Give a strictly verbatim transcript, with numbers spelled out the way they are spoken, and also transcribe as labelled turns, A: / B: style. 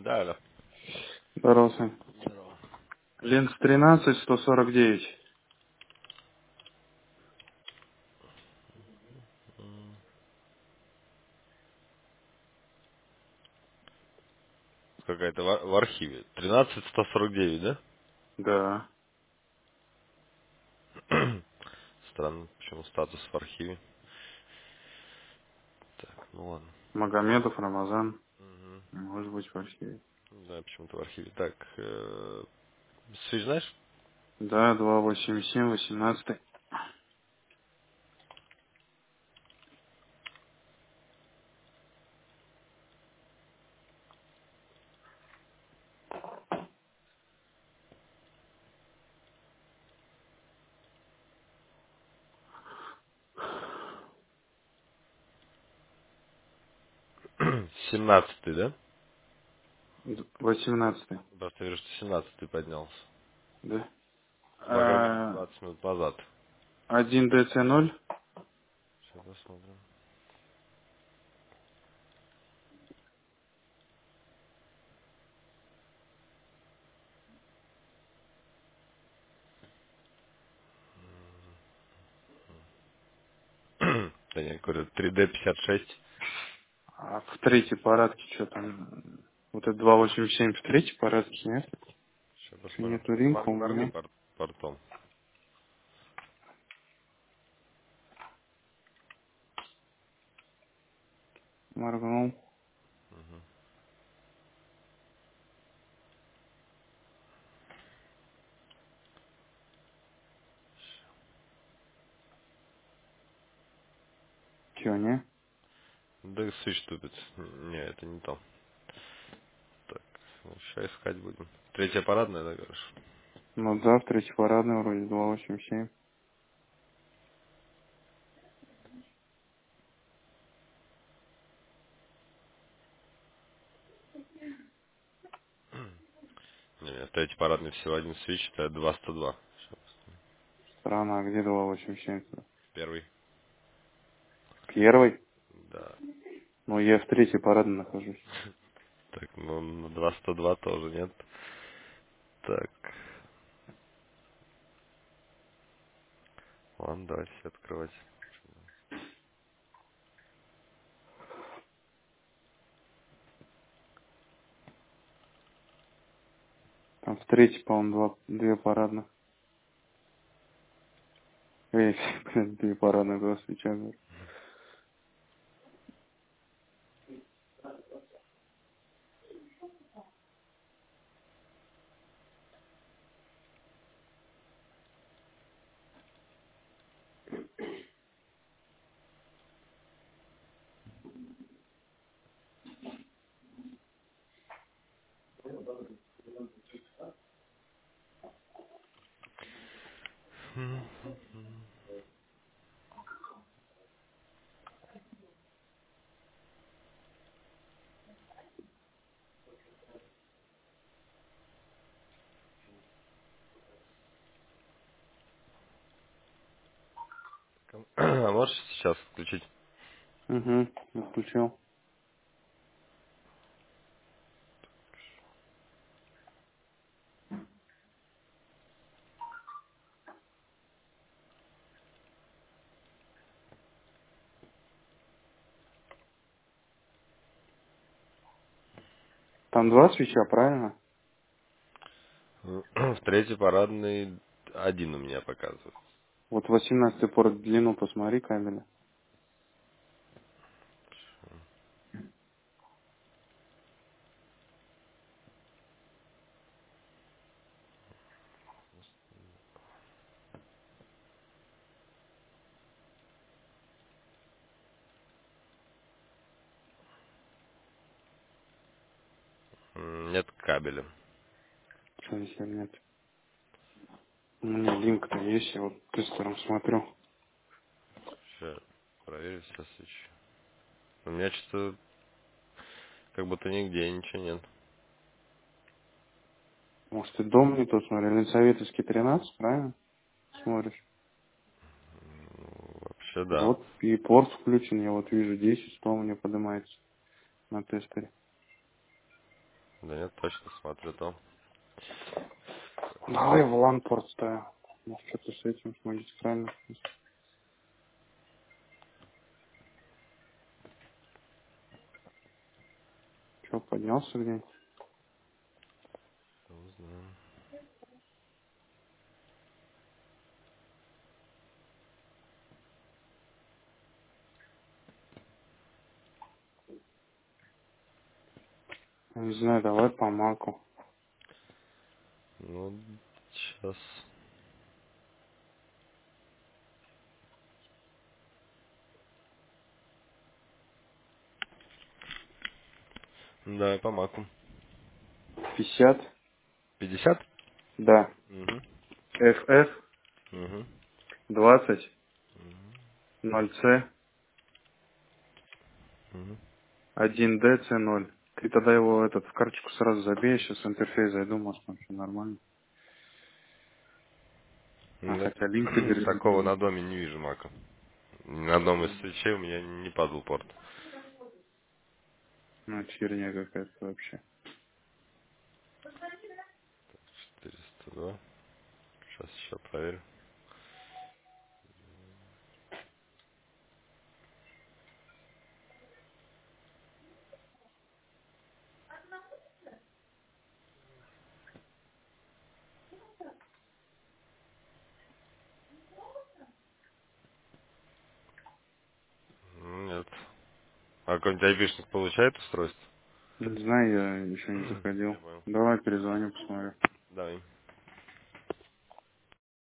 A: Да, да.
B: Здорово, Сань.
A: Здорово.
B: Ленц тринадцать, сто сорок девять.
A: М, Какая-то в, в архиве. тринадцать сто сорок девять, да?
B: Да.
A: Странно, почему статус в архиве. Так, ну ладно.
B: Магомедов, Рамазан.
A: Мгм.
B: Может быть, в архиве.
A: Да, почему-то в архиве. Так, э, связь знаешь?
B: Да, два восемь семь, восемнадцать.
A: семнадцатый, да?
B: Восемнадцатый.
A: Просто вижу, что семнадцатый поднялся.
B: Да.
A: Два как
B: А,
A: двадцать минут назад.
B: один ДЦ ноль.
A: Сейчас посмотрим. Да нет, говорю, три дэ пятьдесят шесть.
B: А в третьей парадке что там? Вот это два восемь семь в третьей парадке, нет?
A: Сейчас
B: Что
A: посмотрим.
B: нету ринка
A: Мор-
B: у
A: Моргни
B: меня.
A: пор- портом.
B: Моргнул. Че, не?
A: Да свич тупит. Не, это не то. Так, сейчас искать будем. Третья парадная, да, говоришь?
B: Ну да, в третьей парадной вроде два восемь семь.
A: Не, нет, третья парадная всего один свич, это два сто два. Сейчас.
B: Странно, а где два восемь семь?
A: Первый.
B: Первый?
A: Да.
B: Ну, я в третьей парадной нахожусь.
A: Так, ну на два сто два тоже нет. Так. Ладно, давайте открывать.
B: Там в третьей, по-моему, два, две парадных. Эй, блин, две парадных, два свеча. говорю.
A: А можешь сейчас включить?
B: Угу, отключил. Там два свеча, правильно?
A: В третьей парадной один у меня показывает.
B: Вот восемнадцатый порт длину посмотри, камера.
A: М, Нет кабеля.
B: Что если нет? У меня линк-то есть, я вот тестером смотрю.
A: Сейчас проверю сейчас еще. У меня что-то как будто нигде ничего нет.
B: Может, ты дом не тот смотри, Ленсоветовский тринадцать, правильно? Смотришь.
A: Ну, вообще да.
B: Вот и порт включен, я вот вижу десять, сто у меня поднимается на тестере.
A: Да Да нет, точно смотрю то.
B: Давай в ланпорт ставим. Может, что-то с этим, с магистральным. Че, поднялся где-нибудь?
A: Узнаем.
B: Не знаю, давай по маку.
A: Ну, сейчас. Давай по маку.
B: пятьдесят.
A: пятьдесят?
B: Да.
A: Угу.
B: эф эф
A: Угу.
B: двадцать ноль си
A: Угу.
B: один ди си ноль. Ты тогда его этот в карточку сразу забей, я сейчас в интерфейс зайду, может там все нормально. А
A: Нет,
B: хотя линк теперь
A: такого
B: изменил.
A: на доме не вижу мака. Ни на одном из свечей у меня не падал порт.
B: Ну, херня какая-то вообще.
A: четыреста два. Сейчас еще проверю. Нет. А какой-нибудь айбишник получает устройство?
B: Не знаю, я еще не заходил.
A: Я понял.
B: Давай перезвоню, посмотрю.
A: Давай.